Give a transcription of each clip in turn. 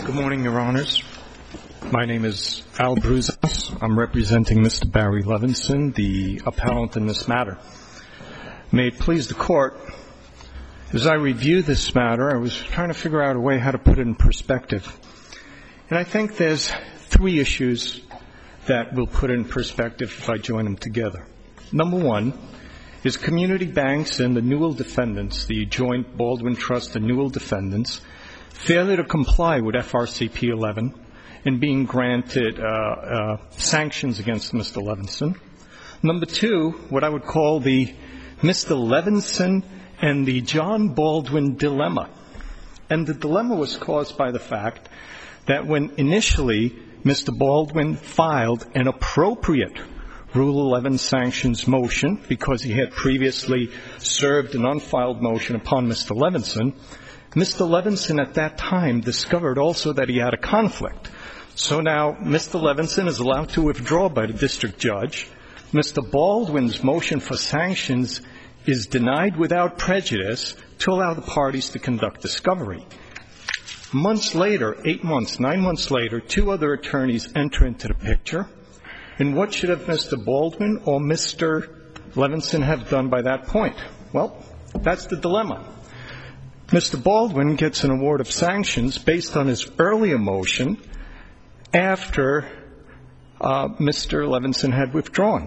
Good morning, Your Honors. My name is Al Bruzas. I'm representing Mr. Barry Levinson, the appellant in this matter. May it please the Court, as I review this matter, I was trying to figure out a way how to put it in perspective. And I think there's three issues that we'll put in perspective if I join them together. Number one is community banks and the Newell defendants, the joint Baldwin Trust and Newell defendants, failure to comply with FRCP 11 and being granted sanctions against Mr. Levinson. Number two, what I would call the Mr. Levinson and the John Baldwin dilemma. And the dilemma was caused by the fact that when initially Mr. Baldwin filed an appropriate Rule 11 sanctions motion because he had previously served an unfiled motion upon Mr. Levinson, Mr. Levinson at that time discovered also that he had a conflict. So now Mr. Levinson is allowed to withdraw by the district judge. Mr. Baldwin's motion for sanctions is denied without prejudice to allow the parties to conduct discovery. Months later, 8 months, 9 months later, two other attorneys enter into the picture. And what should have Mr. Baldwin or Mr. Levinson have done by that point? Well, that's the dilemma. Mr. Baldwin gets an award of sanctions based on his earlier motion after Mr. Levinson had withdrawn.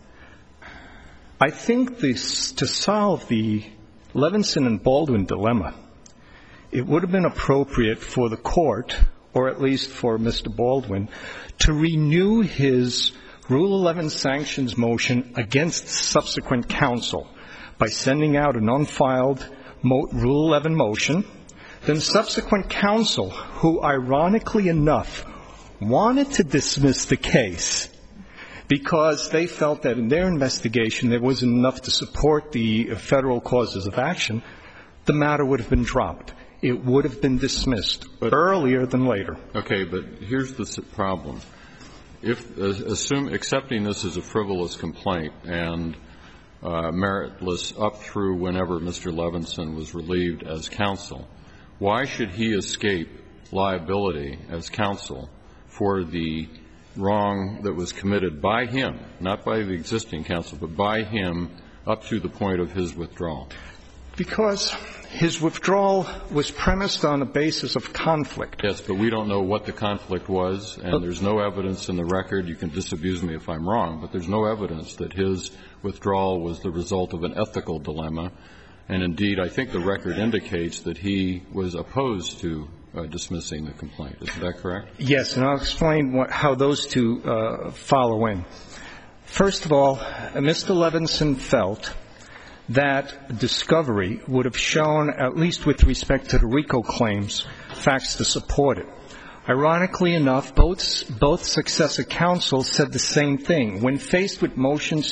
I think to solve the Levinson and Baldwin dilemma, it would have been appropriate for the court, or at least for Mr. Baldwin, to renew his Rule 11 sanctions motion against subsequent counsel by sending out an unfiled Rule 11 motion. Then subsequent counsel, who ironically enough wanted to dismiss the case because they felt that in their investigation there wasn't enough to support the federal causes of action, the matter would have been dropped. It would have been dismissed earlier than later. Okay, but here's the problem. Accepting this as a frivolous complaint and meritless up through whenever Mr. Levinson was relieved as counsel, why should he escape liability as counsel for the wrong that was committed by him, not by the existing counsel, but by him up to the point of his withdrawal? Because his withdrawal was premised on a basis of conflict. Yes, but we don't know what the conflict was, and there's no evidence in the record. You can disabuse me if I'm wrong, but there's no evidence that his withdrawal was the result of an ethical dilemma. And indeed, I think the record indicates that he was opposed to dismissing the complaint. Is that correct? Yes, and I'll explain how those two follow in. First of all, Mr. Levinson felt that discovery would have shown, at least with respect to the RICO claims, facts to support it. Ironically enough, both successor counsels said the same thing. When faced with motions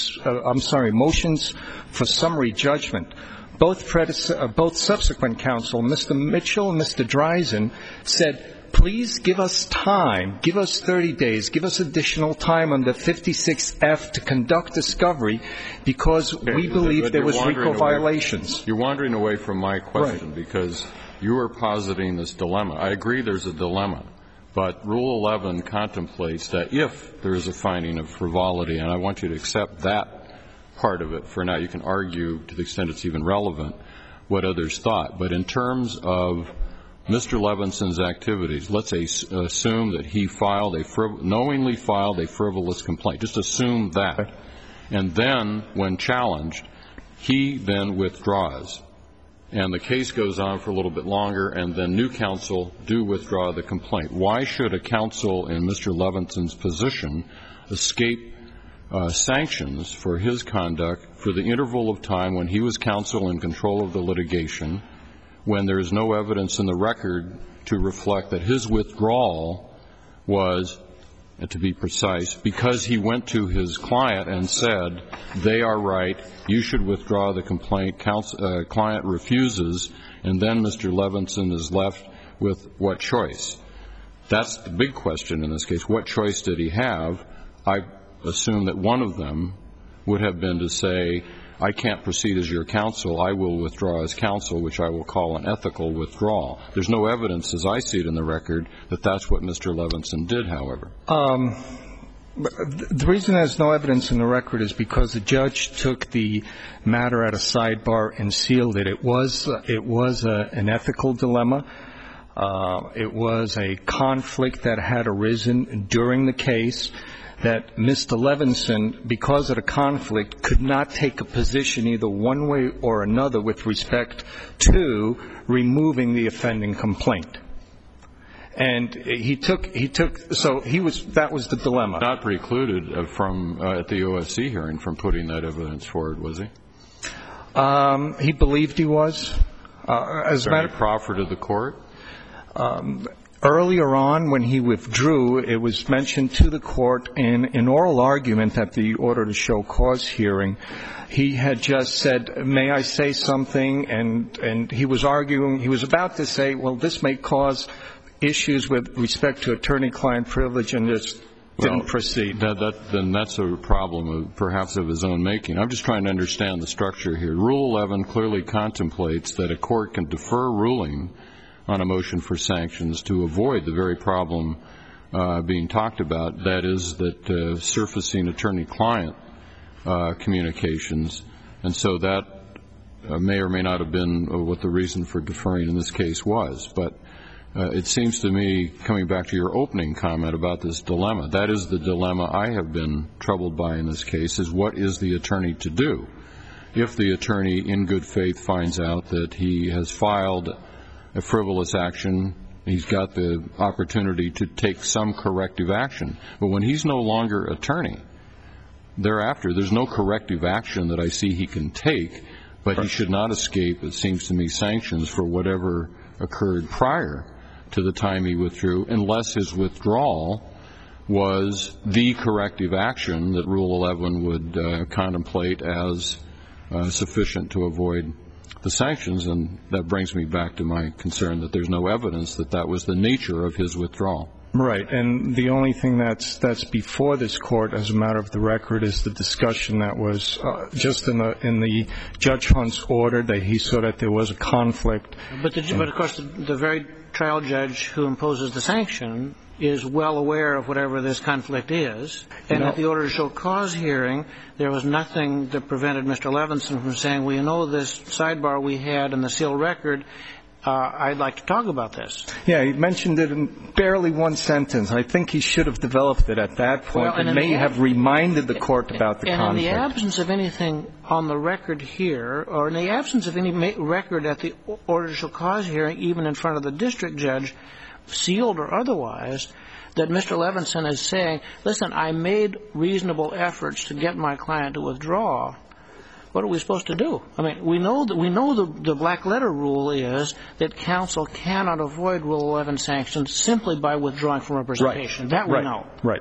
for summary judgment, both subsequent counsel, Mr. Mitchell and Mr. Dreisen, said, please give us time, give us 30 days, give us additional time under 56F to conduct discovery because we believe there was RICO violations. You're wandering away from my question, right, because you are positing this dilemma. I agree there's a dilemma, but Rule 11 contemplates that if there is a finding of frivolity, and I want you to accept that part of it for now. You can argue, to the extent it's even relevant, what others thought. But in terms of Mr. Levinson's activities, let's assume that he knowingly filed a frivolous complaint. Just assume that. And then, when challenged, he then withdraws. And the case goes on for a little bit longer, and then new counsel do withdraw the complaint. Why should a counsel in Mr. Levinson's position escape sanctions for his conduct for the interval of time when he was counsel in control of the litigation, when there is no evidence in the record to reflect that his withdrawal was, to be precise, because he went to his client and said, they are right, you should withdraw the complaint, client refuses, and then Mr. Levinson is left with what choice? That's the big question in this case. What choice did he have? I assume that one of them would have been to say, I can't proceed as your counsel. I will withdraw as counsel, which I will call an ethical withdrawal. There's no evidence, as I see it in the record, that that's what Mr. Levinson did, however. The reason there's no evidence in the record is because the judge took the matter at a sidebar and sealed it. It was an ethical dilemma. It was a conflict that had arisen during the case that Mr. Levinson, because of the conflict, could not take a position either one way or another with respect to removing the offending complaint. And that was the dilemma. Not precluded from, at the OSC hearing, from putting that evidence forward, was he? He believed he was. As a matter of proffer to the court? Earlier on, when he withdrew, it was mentioned to the court in an oral argument at the order to show cause hearing. He had just said, may I say something? And he was arguing, he was about to say, well, this may cause issues with respect to attorney-client privilege, and just didn't proceed. Then that's a problem perhaps of his own making. I'm just trying to understand the structure here. Rule 11 clearly contemplates that a court can defer ruling on a motion for sanctions to avoid the very problem being talked about, that is, that surfacing attorney-client communications. And so that may or may not have been what the reason for deferring in this case was. But it seems to me, coming back to your opening comment about this dilemma, that is the dilemma I have been troubled by in this case, is what is the attorney to do? If the attorney, in good faith, finds out that he has filed a frivolous action, he's got the opportunity to take some corrective action. But when he's no longer attorney, thereafter, there's no corrective action that I see he can take, but he should not escape, it seems to me, sanctions for whatever occurred prior to the time he withdrew, unless his withdrawal was the corrective action that Rule 11 would contemplate as sufficient to avoid the sanctions. And that brings me back to my concern that there's no evidence that that was the nature of his withdrawal. Right. And the only thing that's before this court, as a matter of the record, is the discussion that was just in the Judge Hunt's order, that he saw that there was a conflict. But of course, the very trial judge who imposes the sanction is well aware of whatever this conflict is. And at the order to show cause hearing, there was nothing that prevented Mr. Levinson from saying, well, you know, this sidebar we had in the sealed record, I'd like to talk about this. Yeah, he mentioned it in barely one sentence. I think he should have developed it at that point and may have reminded the court about the conflict. And in the absence of anything on the record here, or in the absence of any record at the order to show cause hearing, even in front of the district judge, sealed or otherwise, that Mr. Levinson is saying, listen, I made reasonable efforts to get my client to withdraw. What are we supposed to do? I mean, we know the black letter rule is that counsel cannot avoid Rule 11 sanctions simply by withdrawing from representation. That we know. Right.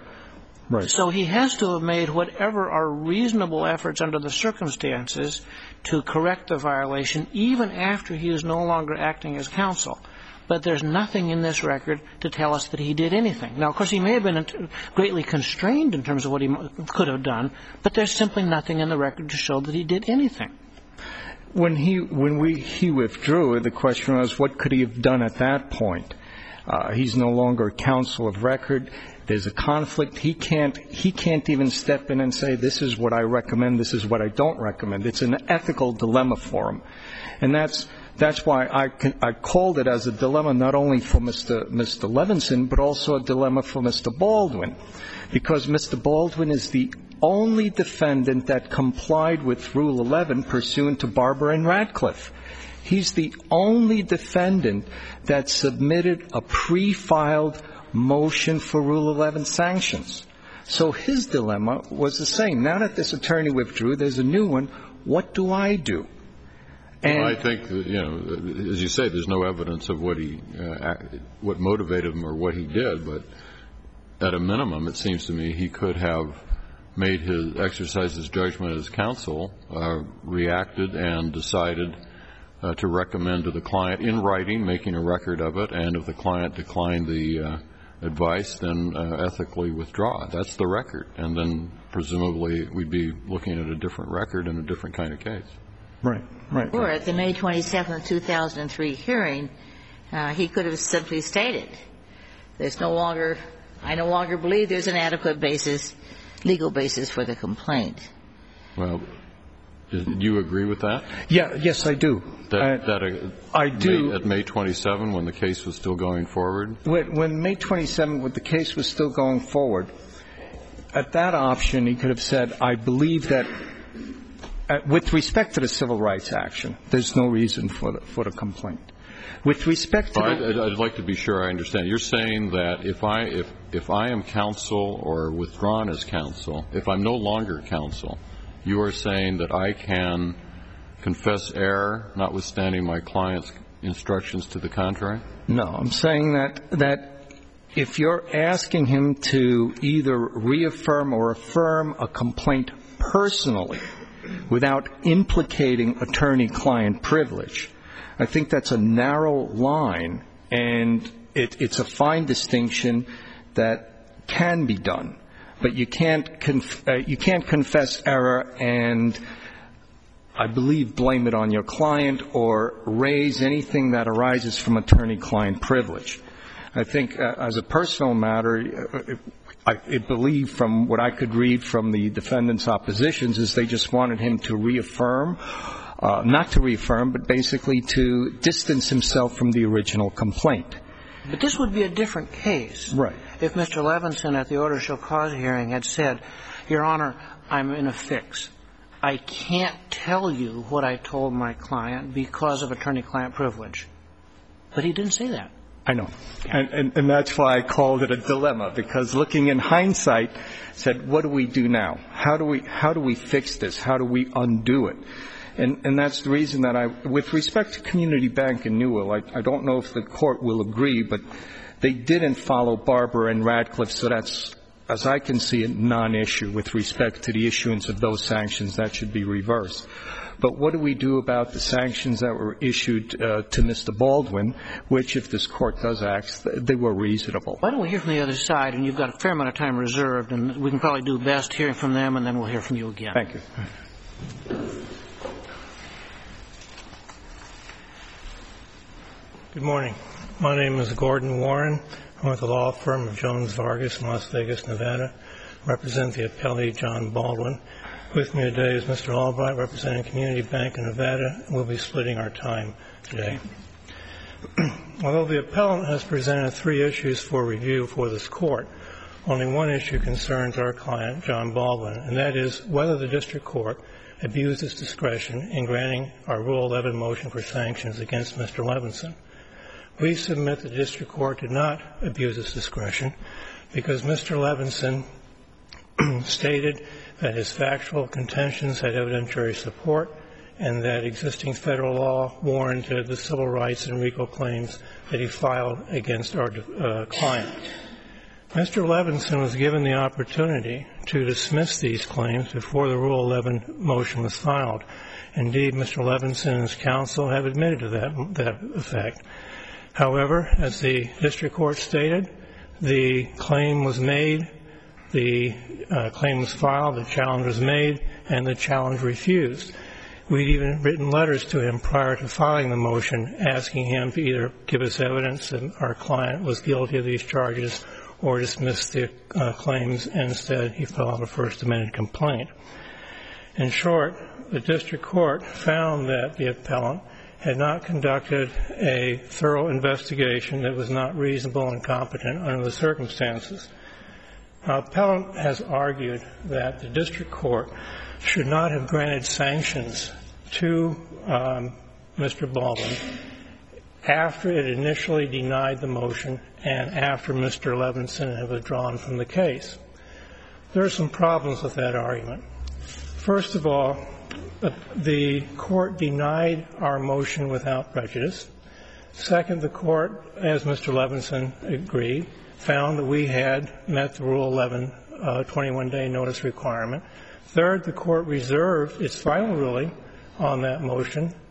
So he has to have made whatever are reasonable efforts under the circumstances to correct the violation, even after he is no longer acting as counsel. But there's nothing in this record to tell us that he did anything. Now, of course, he may have been greatly constrained in terms of what he could have done, but there's simply nothing in the record to show that he did anything. When he withdrew, the question was, what could he have done at that point? He's no longer counsel of record. There's a conflict. He can't even step in and say, this is what I recommend, this is what I don't recommend. It's an ethical dilemma for him. And that's why I called it as a dilemma not only for Mr. Levinson, but also a dilemma for Mr. Baldwin, because Mr. Baldwin is the only defendant that complied with Rule 11 pursuant to Barber and Radcliffe. He's the only defendant that submitted a pre-filed motion for Rule 11 sanctions. So his dilemma was the same. Now that this attorney withdrew, there's a new one. What do I do? Well, I think that, as you say, there's no evidence of what motivated him or what he did, but at a minimum, it seems to me he could have exercised his judgment as counsel, reacted and decided to recommend to the client in writing, making a record of it, and if the client declined the advice, then ethically withdraw. That's the record. And then presumably we'd be looking at a different record and a different kind of case. Right. Or at the May 27, 2003 hearing, he could have simply stated, I no longer believe there's an adequate legal basis for the complaint. Well, do you agree with that? Yes, I do. I do. At May 27, when the case was still going forward? When May 27, when the case was still going forward, at that option, he could have said, I believe that with respect to the civil rights action, there's no reason for the complaint. With respect to I'd like to be sure I understand. You're saying that if I am counsel or withdrawn as counsel, if I'm no longer counsel, you are saying that I can confess error, notwithstanding my client's instructions to the contrary? No, I'm saying that if you're asking him to either reaffirm or affirm a complaint personally without implicating attorney-client privilege, I think that's a narrow line, and it's a fine distinction that can be done. But you can't confess error and, I believe, blame it on your client or raise anything that arises from attorney-client privilege. I think as a personal matter, I believe from what I could read from the defendant's oppositions is they just wanted him to reaffirm, not to reaffirm, but basically to distance himself from the original complaint. But this would be a different case. Right. If Mr. Levinson at the order shall cause hearing had said, Your Honor, I'm in a fix. I can't tell you what I told my client because of attorney-client privilege. But he didn't say that. I know. And that's why I called it a dilemma, because looking in hindsight, said, what do we do now? How do we fix this? How do we undo it? And that's the reason that with respect to Community Bank in Newell, I don't know if the court will agree, but they didn't follow Barber and Radcliffe, so that's, as I can see, a non-issue with respect to the issuance of those sanctions. That should be reversed. But what do we do about the sanctions that were issued to Mr. Baldwin, which, if this court does act, they were reasonable? Why don't we hear from the other side, and you've got a fair amount of time reserved, and we can probably do best hearing from them, and then we'll hear from you again. Thank you. Good morning. My name is Gordon Warren. I'm with the law firm of Jones Vargas in Las Vegas, Nevada. I represent the appellee, John Baldwin. With me today is Mr. Albright, representing Community Bank in Nevada. We'll be splitting our time today. Although the appellant has presented 3 issues for review for this court, only one issue concerns our client, John Baldwin, and that is whether the district court abused its discretion in granting our Rule 11 motion for sanctions against Mr. Levinson. We submit the district court did not abuse its discretion because Mr. Levinson stated that his factual contentions had evidentiary support and that existing federal law warranted the civil rights and RICO claims that he filed against our client. Mr. Levinson was given the opportunity to dismiss these claims before the Rule 11 motion was filed. Indeed, Mr. Levinson and his counsel have admitted to that effect. However, as the district court stated, the claim was made, the claim was filed, the challenge was made, and the challenge refused. We'd even written letters to him prior to filing the motion asking him to either give us evidence that our client was guilty of these charges or dismiss the claims, and instead he filed a First Amendment complaint. In short, the district court found that the appellant had not conducted a thorough investigation that was not reasonable and competent under the circumstances. Now, appellant has argued that the district court should not have granted sanctions to Mr. Baldwin after it initially denied the motion and after Mr. Levinson had withdrawn from the case. There are some problems with that argument. First of all, the court denied our motion without prejudice. Second, the court, as Mr. Levinson agreed, found that we had met the Rule 11 21-day notice requirement. Third, the court reserved its final ruling on that motion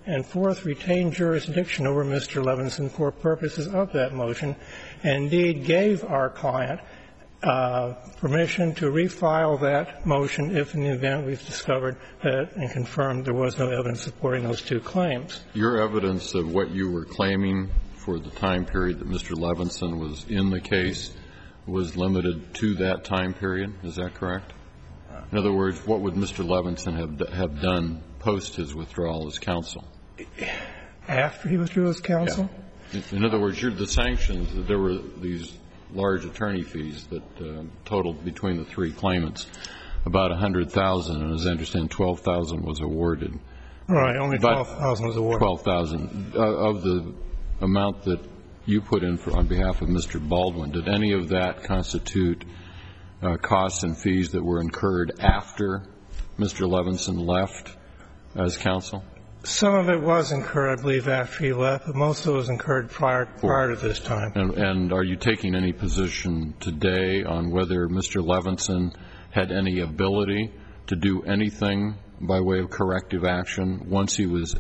and fourth, retained jurisdiction over Mr. Levinson for purposes of that motion, and indeed gave our client permission to refile that motion if in the event we've discovered that and confirmed there was no evidence supporting those two claims. Your evidence of what you were claiming for the time period that Mr. Levinson was in the case was limited to that time period. Is that correct? In other words, what would Mr. Levinson have done post his withdrawal as counsel? After he withdrew as counsel? Yeah. In other words, the sanctions, there were these large attorney fees that totaled between the three claimants about $100,000, and as I understand, $12,000 was awarded. Right, only $12,000 was awarded. $12,000 of the amount that you put in on behalf of Mr. Baldwin. Did any of that constitute costs and fees that were incurred after Mr. Levinson left as counsel? Some of it was incurred, I believe, after he left, but most of it was incurred prior to this time. And are you taking any position today on whether Mr. Levinson had any ability to do anything by way of corrective action once he was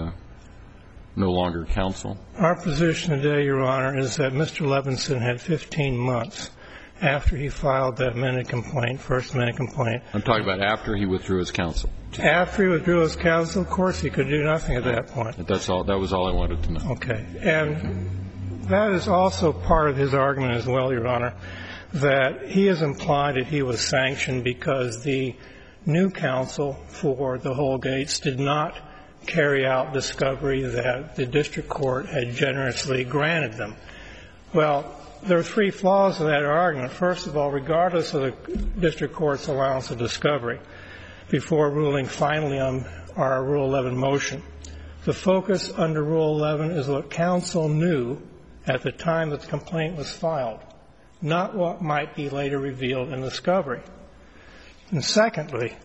no longer counsel? Our position today, Your Honor, is that Mr. Levinson had 15 months after he filed that amended complaint, first amended complaint. I'm talking about after he withdrew as counsel. After he withdrew as counsel, of course, he could do nothing at that point. That's all. That was all I wanted to know. Okay. And that is also part of his argument as well, Your Honor, that he has implied that he was sanctioned because the new counsel for the Holgates did not carry out discovery that the district court had generously granted them. Well, there are three flaws in that argument. First of all, regardless of the district court's allowance of discovery, before ruling finally on our Rule 11 motion, the focus under Rule 11 is what counsel knew at the time that the complaint was filed, not what might be later revealed in discovery. And secondly,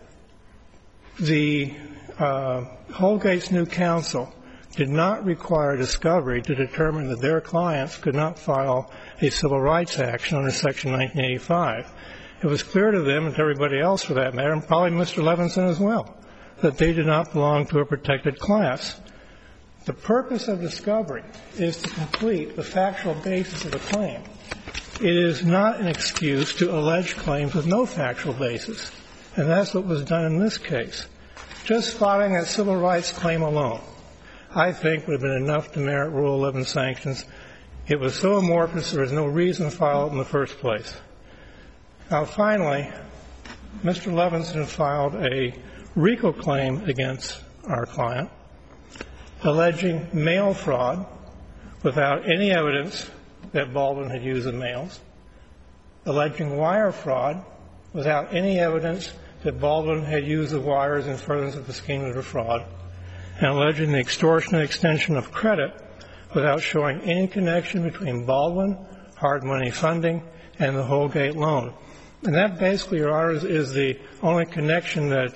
the Holgate's new counsel did not require discovery to determine that their clients could not file a civil rights action under Section 1985. It was clear to them and to everybody else, for that matter, and probably Mr. Levinson as well, that they did not belong to a protected class. The purpose of discovery is to complete the factual basis of a claim. It is not an excuse to allege claims with no factual basis, and that's what was done in this case. Just filing a civil rights claim alone, I think, would have been enough to merit Rule 11 sanctions. It was so amorphous there was no reason to file it in the first place. Now, finally, Mr. Levinson filed a RICO claim against our client, alleging mail fraud without any evidence that Baldwin had used the mails, alleging wire fraud without any evidence that Baldwin had used the wires in furtherance of the scheme of defraud, and alleging the extortionate extension of credit without showing any connection between Baldwin, hard money funding, and the Holgate loan. And that basically, Your Honor, is the only connection that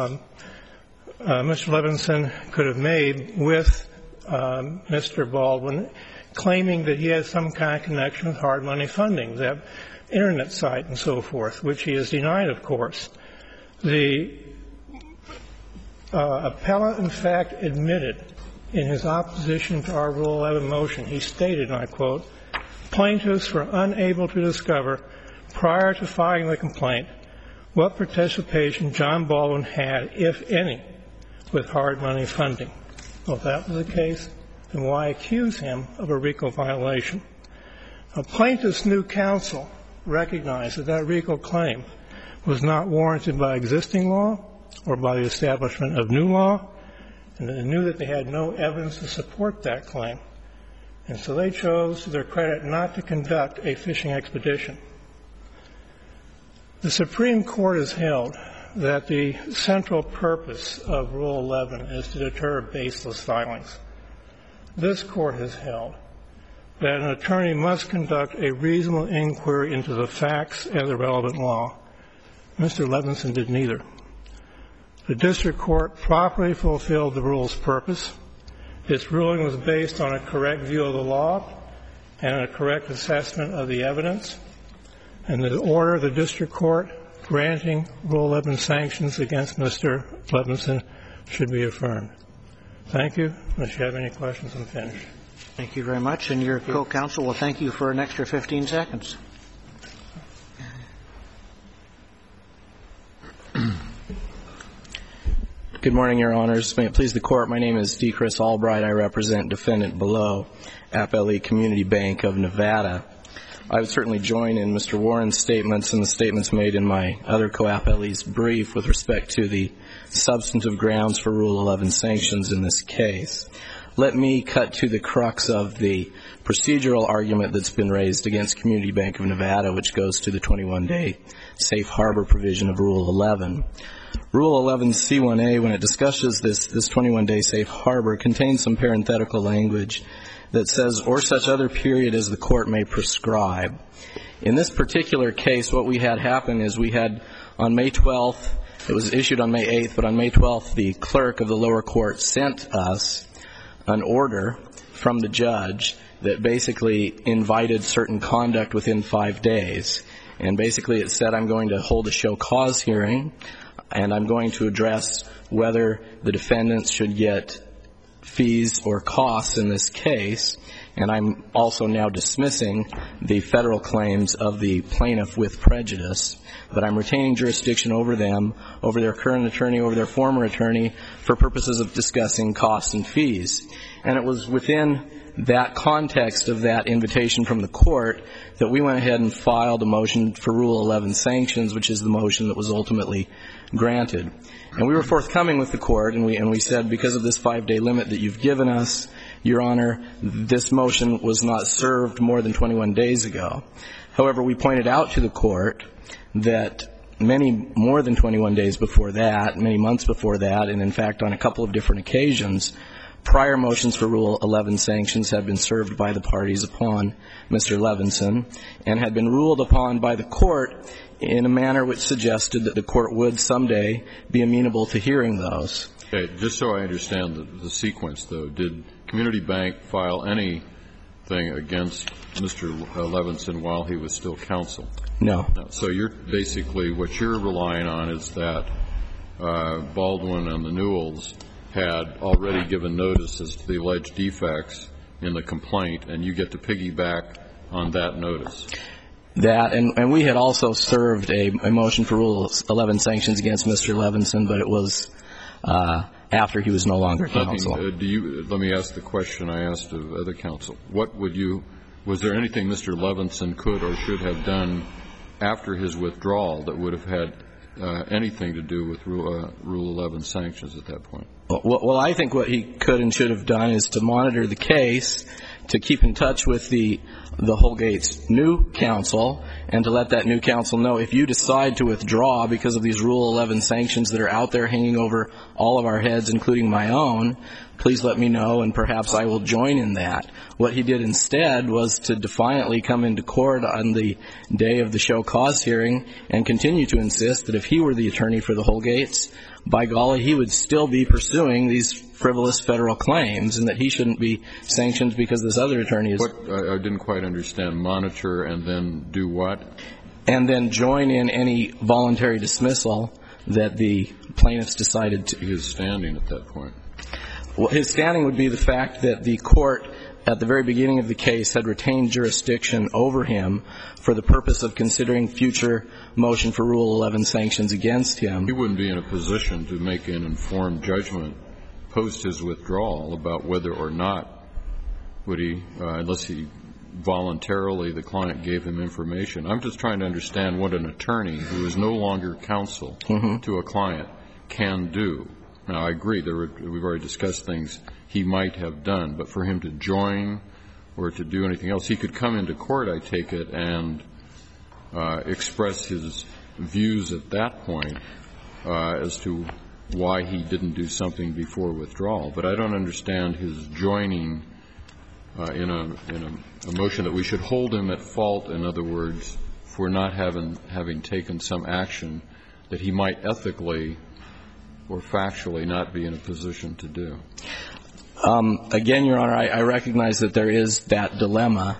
Mr. Levinson could have made with Mr. Baldwin, claiming that he had some kind of connection with hard money funding, that Internet site and so forth, which he has denied, of course. The appellant, in fact, admitted in his opposition to our Rule 11 motion, he stated, and I quote, "Plaintiffs were unable to discover prior to filing the complaint what participation John Baldwin had, if any, with hard money funding." Well, if that was the case, then why accuse him of a RICO violation? A plaintiff's new counsel recognized that that RICO claim was not warranted by existing law or by the establishment of new law, and they knew that they had no evidence to support that claim. And so they chose, to their credit, not to conduct a fishing expedition. The Supreme Court has held that the central purpose of Rule 11 is to deter baseless filings. This Court has held that an attorney must conduct a reasonable inquiry into the facts and the relevant law. Mr. Levinson did neither. The district court properly fulfilled the rule's purpose. Its ruling was based on a correct view of the law and a correct assessment of the evidence. And the order of the district court granting Rule 11 sanctions against Mr. Levinson should be affirmed. Thank you. Unless you have any questions, I'm finished. Thank you very much. And your co-counsel will thank you for an extra 15 seconds. Good morning, Your Honors. May it please the Court, my name is D. Chris Albright. I represent defendant below, Appellee Community Bank of Nevada. I would certainly join in Mr. Warren's statements and the statements made in my other co-appellee's brief with respect to the substantive grounds for Rule 11 sanctions in this case. Let me cut to the crux of the procedural argument that's been raised against Community Bank of Nevada, which goes to the 21-day safe harbor provision of Rule 11. Rule 11C1A, when it discusses this 21-day safe harbor, contains some parenthetical language that says, or such other period as the court may prescribe. In this particular case, what we had happen is we had on May 12th, it was issued on May 8th, but on May 12th, the clerk of the lower court sent us an order from the judge that basically invited certain conduct within 5 days. And basically it said, I'm going to hold a show cause hearing, and I'm going to address whether the defendants should get fees or costs in this case, and I'm also now dismissing the federal claims of the plaintiff with prejudice, but I'm retaining jurisdiction over them, over their current attorney, over their former attorney, for purposes of discussing costs and fees. And it was within that context of that invitation from the court that we went ahead and filed a motion for Rule 11 sanctions, which is the motion that was ultimately granted. And we were forthcoming with the court, and we said, because of this 5-day limit that you've given us, Your Honor, this motion was not served more than 21 days ago. However, we pointed out to the court that many more than 21 days before that, many months before that, and in fact on a couple of different occasions, prior motions for Rule 11 sanctions had been served by the parties upon Mr. Levinson and had been ruled upon by the court in a manner which suggested that the court would someday be amenable to hearing those. Okay, just so I understand the sequence, though, did Community Bank file anything against Mr. Levinson while he was still counsel? No. So you're basically, what you're relying on is that Baldwin and the Newells had already given notice as to the alleged defects in the complaint, and you get to piggyback on that notice. That, and we had also served a motion for Rule 11 sanctions against Mr. Levinson, but it was after he was no longer counsel. Let me ask the question I asked of other counsel. Was there anything Mr. Levinson could or should have done after his withdrawal that would have had anything to do with Rule 11 sanctions at that point? Well, I think what he could and should have done is to monitor the case, to keep in touch with the Holgate's new counsel, and to let that new counsel know, if you decide to withdraw because of these Rule 11 sanctions that are out there hanging over all of our heads, including my own, please let me know, and perhaps I will join in that. What he did instead was to defiantly come into court on the day of the show cause hearing and continue to insist that if he were the attorney for the Holgates, by golly, he would still be pursuing these frivolous federal claims, and that he shouldn't be sanctioned because this other attorney is. I didn't quite understand. Monitor and then do what? And then join in any voluntary dismissal that the plaintiffs decided to. His standing at that point? Well, his standing would be the fact that the court, at the very beginning of the case, had retained jurisdiction over him for the purpose of considering future motion for Rule 11 sanctions against him. He wouldn't be in a position to make an informed judgment post his withdrawal about whether or not would he, unless he voluntarily, the client gave him information. I'm just trying to understand what an attorney who is no longer counsel to a client can do. Now, I agree, we've already discussed things he might have done, but for him to join or to do anything else, he could come into court, I take it, and express his views at that point as to why he didn't do something before withdrawal. But I don't understand his joining in a motion that we should hold him at fault, in other words, for not having taken some action that he might ethically or factually not be in a position to do. Again, Your Honor, I recognize that there is that dilemma.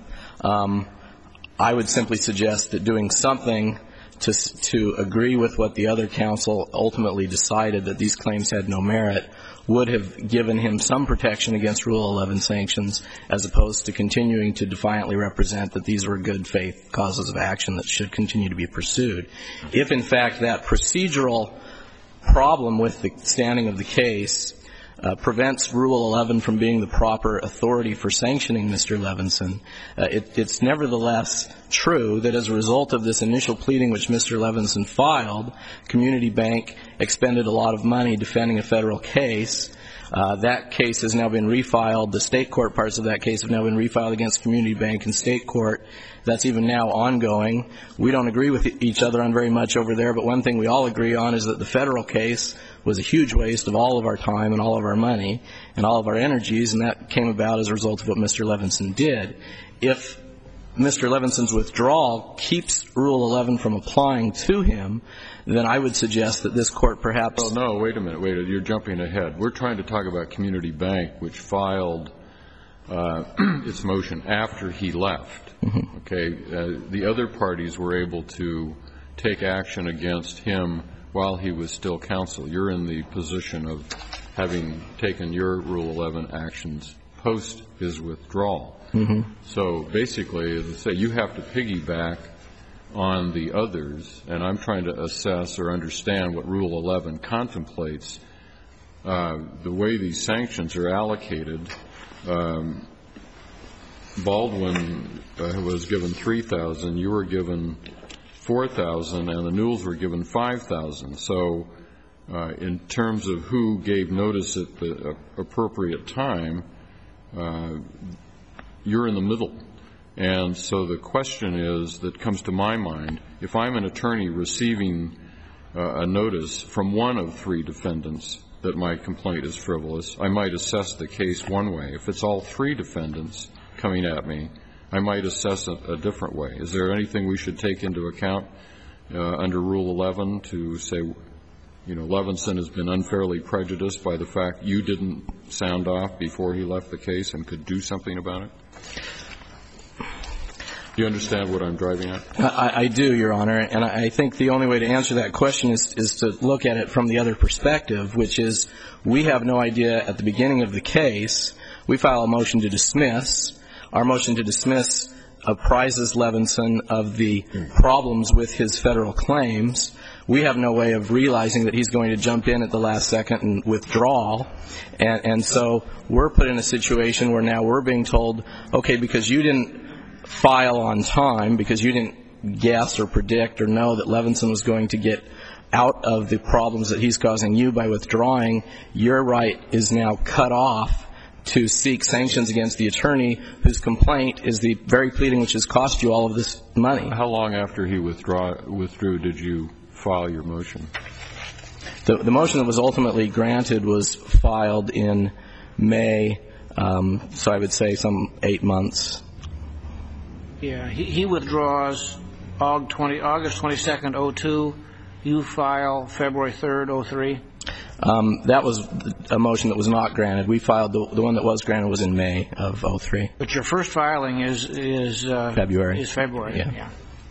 I would simply suggest that doing something to agree with what the other counsel ultimately decided, that these claims had no merit, would have given him some protection against Rule 11 sanctions, as opposed to continuing to defiantly represent that these were good faith causes of action that should continue to be pursued. If, in fact, that procedural problem with the standing of the case prevents Rule 11 from being the proper authority for sanctioning Mr. Levinson, it's nevertheless true that as a result of this initial pleading which Mr. Levinson filed, Community Bank expended a lot of money defending a federal case. That case has now been refiled. The state court parts of that case have now been refiled against Community Bank in state court. That's even now ongoing. We don't agree with each other on very much over there, but one thing we all agree on is that the federal case was a huge waste of all of our time and all of our money and all of our energies, and that came about as a result of what Mr. Levinson did. If Mr. Levinson's withdrawal keeps Rule 11 from applying to him, then I would suggest that this court perhaps... Oh, no, wait a minute. You're jumping ahead. We're trying to talk about Community Bank, which filed its motion after he left. Mm-hmm. Okay. The other parties were able to take action against him while he was still counsel. You're in the position of having taken your Rule 11 actions post his withdrawal. Mm-hmm. So basically, as I say, you have to piggyback on the others, and I'm trying to assess or understand what Rule 11 contemplates. The way these sanctions are allocated, Baldwin was given $3,000, you were given $4,000, and the Newells were given $5,000. So in terms of who gave notice at the appropriate time, you're in the middle. And so the question is, that comes to my mind, if I'm an attorney receiving a notice from one of three defendants that my complaint is frivolous, I might assess the case one way. If it's all three defendants coming at me, I might assess it a different way. Is there anything we should take into account under Rule 11 to say, Levinson has been unfairly prejudiced by the fact you didn't sound off before he left the case and could do something about it? Do you understand what I'm driving at? I do, Your Honor, and I think the only way to answer that question is to look at it from the other perspective, which is we have no idea at the beginning of the case. We file a motion to dismiss. Our motion to dismiss apprises Levinson of the problems with his federal claims. We have no way of realizing that he's going to jump in at the last second and withdraw. And so we're put in a situation where now we're being told, okay, because you didn't file on time, because you didn't guess or predict or know that Levinson was going to get out of the problems that he's causing you by withdrawing, your right is now cut off to seek sanctions against the attorney whose complaint is the very pleading which has cost you all of this money. How long after he withdrew did you file your motion? The motion that was ultimately granted was filed in May, so I would say some 8 months. Yeah, he withdraws August 22nd, 2002. You file February 3rd, 2003. That was a motion that was not granted. We filed the one that was granted was in May of 2003. But your first filing is February. Is February. Yeah.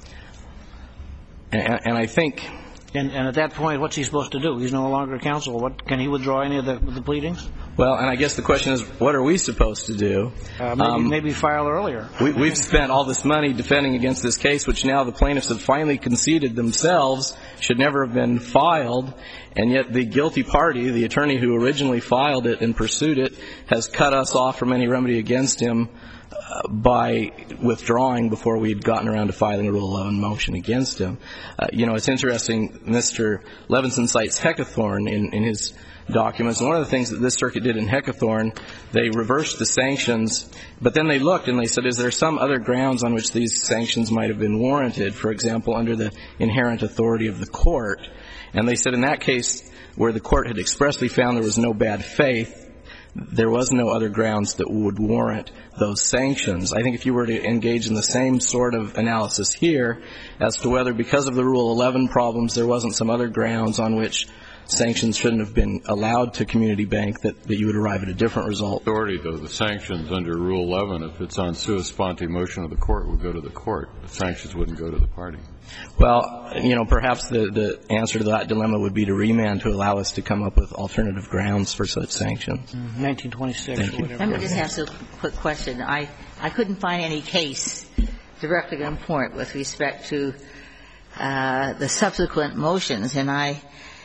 And I think. And at that point, what's he supposed to do? He's no longer counsel. Can he withdraw any of the pleadings? Well, and I guess the question is, what are we supposed to do? Maybe file earlier. We've spent all this money defending against this case, which now the plaintiffs have finally conceded themselves should never have been filed, and yet the guilty party, the attorney who originally filed it and pursued it, has cut us off from any remedy against him by withdrawing before we had gotten around to filing a Rule 11 motion against him. It's interesting, Mr. Levinson cites Heckathorn in his documents. And one of the things that this circuit did in Heckathorn, they reversed the sanctions, but then they looked and they said, is there some other grounds on which these sanctions might have been warranted, for example, under the inherent authority of the court? And they said in that case, where the court had expressly found there was no bad faith, there was no other grounds that would warrant those sanctions. I think if you were to engage in the same sort of analysis here as to whether because of the Rule 11 problems there wasn't some other grounds on which sanctions shouldn't have been allowed to Community Bank, that you would arrive at a different result. Authority, though, the sanctions under Rule 11, if it's on sua sponte motion of the court, would go to the court. The sanctions wouldn't go to the party. Well, perhaps the answer to that dilemma would be to remand to allow us to come up with alternative grounds for such sanctions. 1926 Thank or you. whatever. Let me just ask a quick question. I couldn't find any case directly on point with respect to the subsequent motions, and I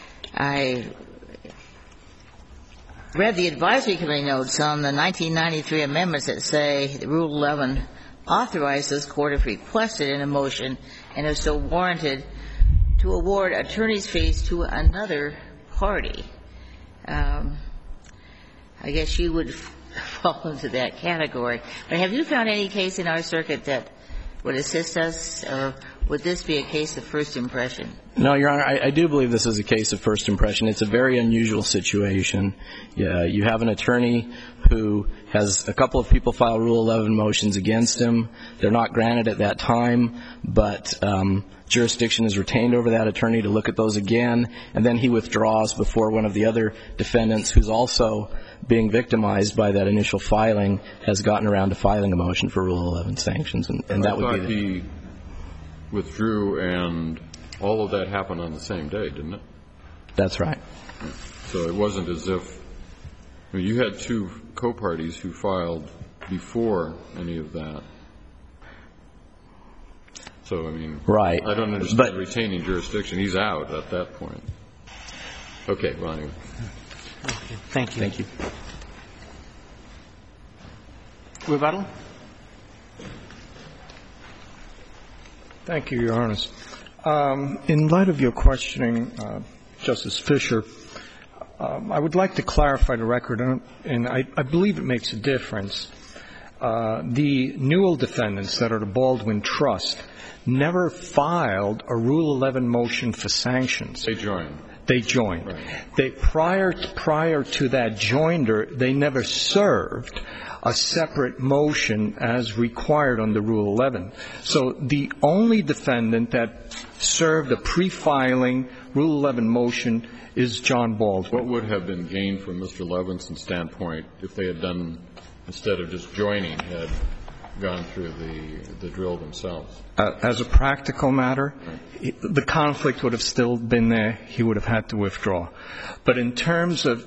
read the advisory committee notes on the 1993 amendments that say Rule 11 authorizes court, if requested in a motion and is so warranted, to award attorney's fees to another party. I guess you would fall into that category. But have you found any case in our circuit that would assist us, or would this be a case of first impression? No, Your Honor, I do believe this is a case of first impression. It's a very unusual situation. You have an attorney who has a couple of people file Rule 11 motions against him. They're not granted at that time, but jurisdiction is retained over that attorney to look at those again, and then he withdraws before one of the other defendants, who's also being victimized by that initial filing, has gotten around to filing a motion for Rule 11 sanctions, and that would be he withdrew, and all of that happened on the same day, didn't it? That's right. So it wasn't as if you had two co-parties who filed before any of that. So, right. I don't understand retaining jurisdiction. He's out at that point. Okay, well, anyway. Okay, thank you. Thank you. Rebuttal? Thank you, Your Honor. In light of your questioning, Justice Fischer, I would like to clarify the record, and I believe it makes a difference. The Newell defendants that are the Baldwin Trust never filed a Rule 11 motion for sanctions. They joined. They joined. Right. Prior to that joinder, they never served a separate motion as required under Rule 11. So the only defendant that served a pre-filing Rule 11 motion is John Baldwin. What would have been gained from Mr. Levinson's standpoint if they had done, instead of just joining, had gone through the drill themselves? As a practical matter, the conflict would have still been there. He would have had to withdraw. But in terms of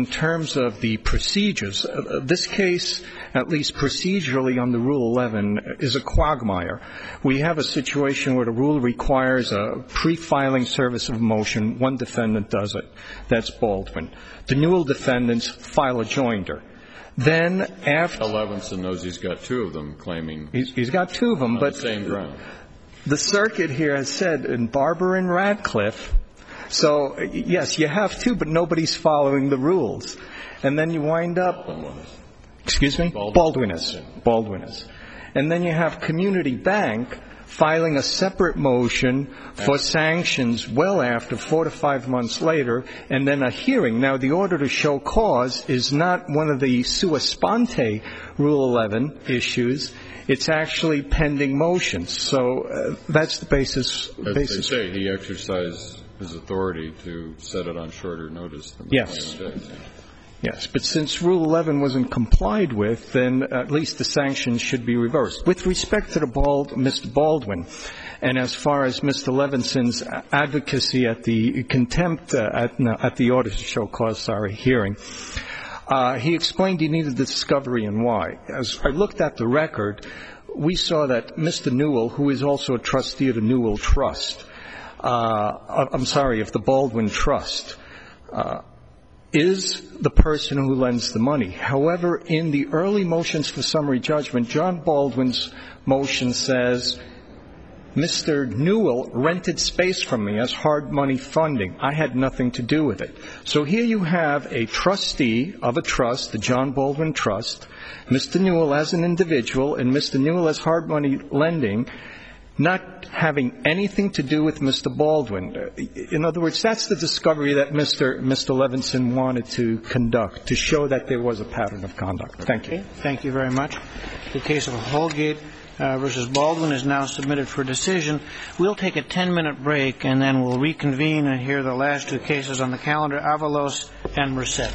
the procedures, this case, at least procedurally under Rule 11, is a quagmire. We have a situation where the rule requires a pre-filing service of motion. One defendant does it. That's Baldwin. The Newell defendants file a joinder. Then after Levinson knows he's got two of them claiming he's got two of them, on but the same ground. The circuit here has said in Barber and Radcliffe, so yes, you have two, but nobody's following the rules. And then you wind up, excuse me? Baldwin is. And then you have Community Bank filing a separate motion for sanctions well after 4 to 5 months later, and then a hearing. Now, the order to show cause is not one of the sua sponte Rule 11 issues. It's actually pending motions. So that's the basis. As they say, he exercised his authority to set it on shorter notice than the Yes. 20 days. Yes, but since Rule 11 wasn't complied with, then at least the sanctions should be reversed. With respect to Mr. Baldwin, and as far as Mr. Levinson's advocacy at the contempt at the order to show cause, hearing, he explained he needed the discovery and why. As I looked at the record, we saw that Mr. Newell, who is also a trustee of the Newell Trust, of the Baldwin Trust, is the person who lends the money. However, in the early motions for summary judgment, John Baldwin's motion says, Mr. Newell rented space from me as hard money funding. I had nothing to do with it. So here you have a trustee of a trust, the John Baldwin Trust, Mr. Newell as an individual, and Mr. Newell as hard money lending, not having anything to do with Mr. Baldwin. In other words, that's the discovery that Mr. Levinson wanted to conduct, to show that there was a pattern of conduct. Thank you. Okay. Thank you very much. The case of Holgate versus Baldwin is now submitted for decision. We'll take a 10-minute break, and then we'll reconvene and hear the last two cases on the calendar, Avalos and Merced.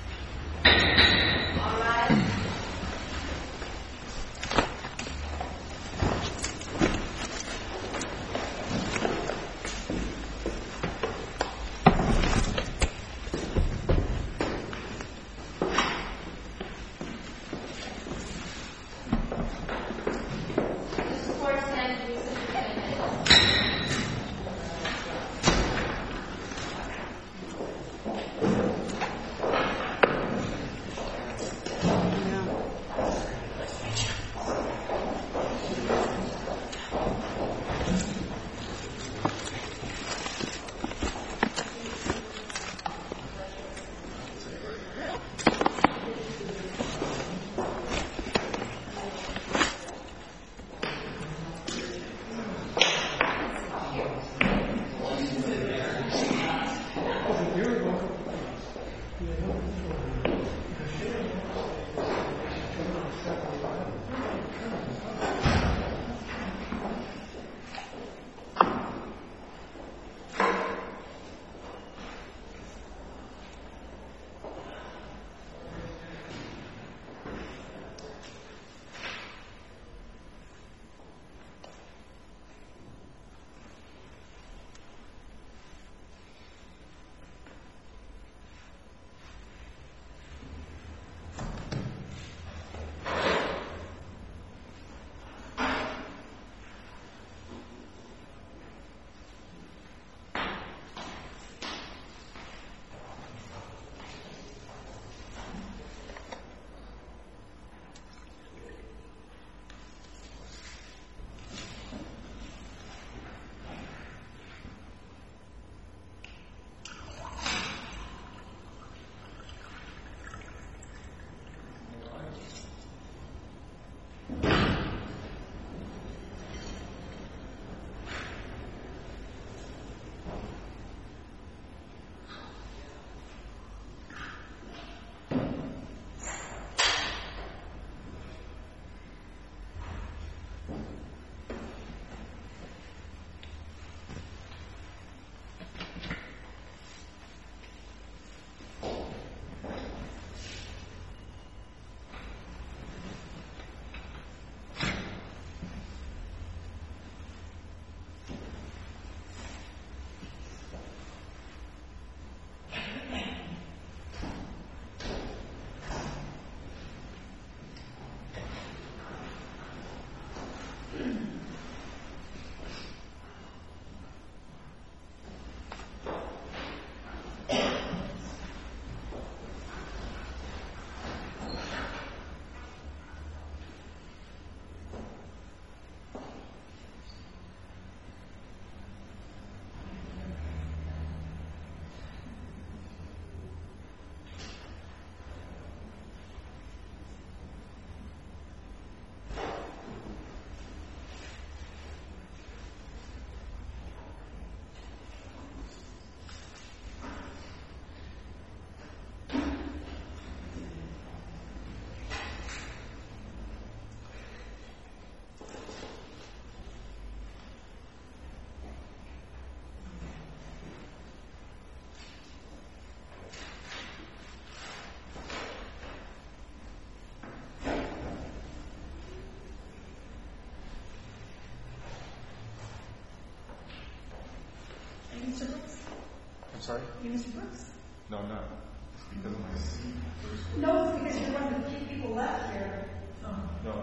Mr. Brooks? I'm sorry? You Mr. Brooks? No, I'm not. It's because of my seat. No, it's because you're one of the few people left here. No.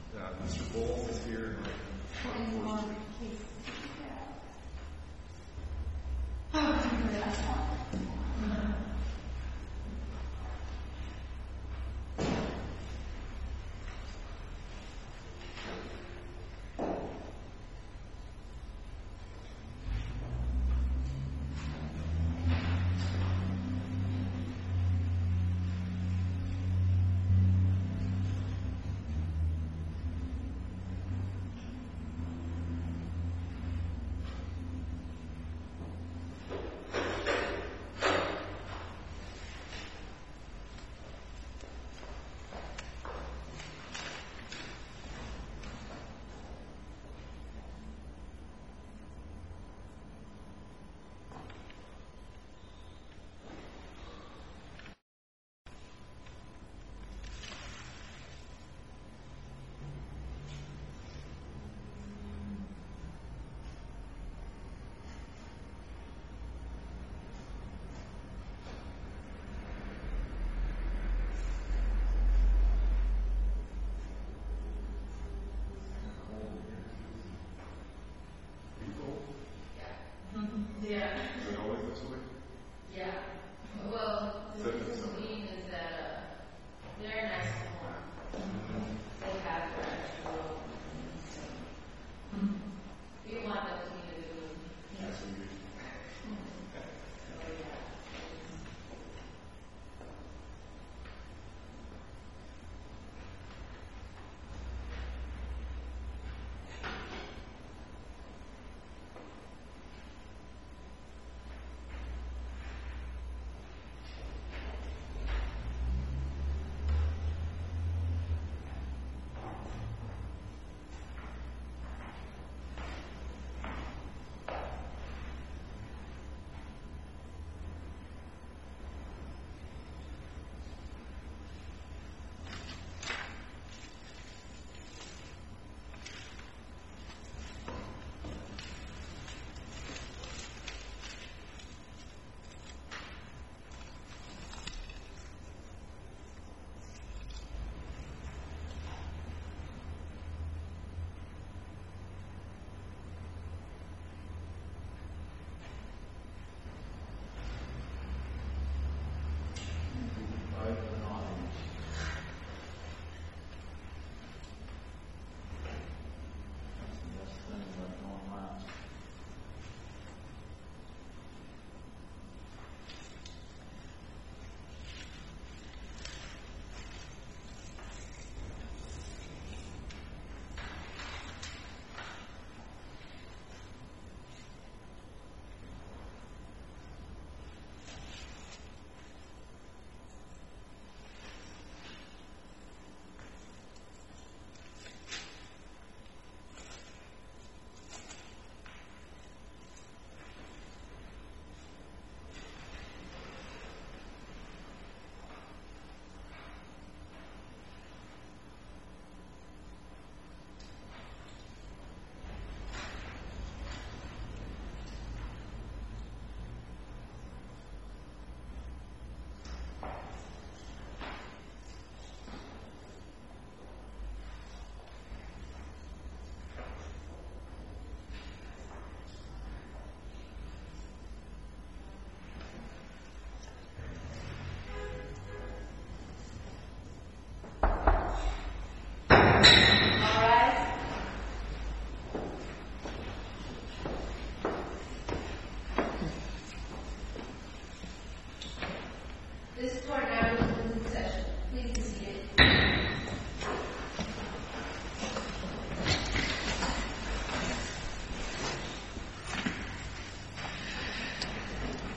Mr. Bowles is here. Yeah. Is it always this way? Yeah. Well, the routine is that they're nice and warm. They have their extra room. We want them to be in a good mood. Yes, we do. So, yeah.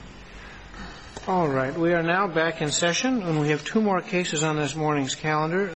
All right. We are now back in session, and we have two more cases on this morning's calendar.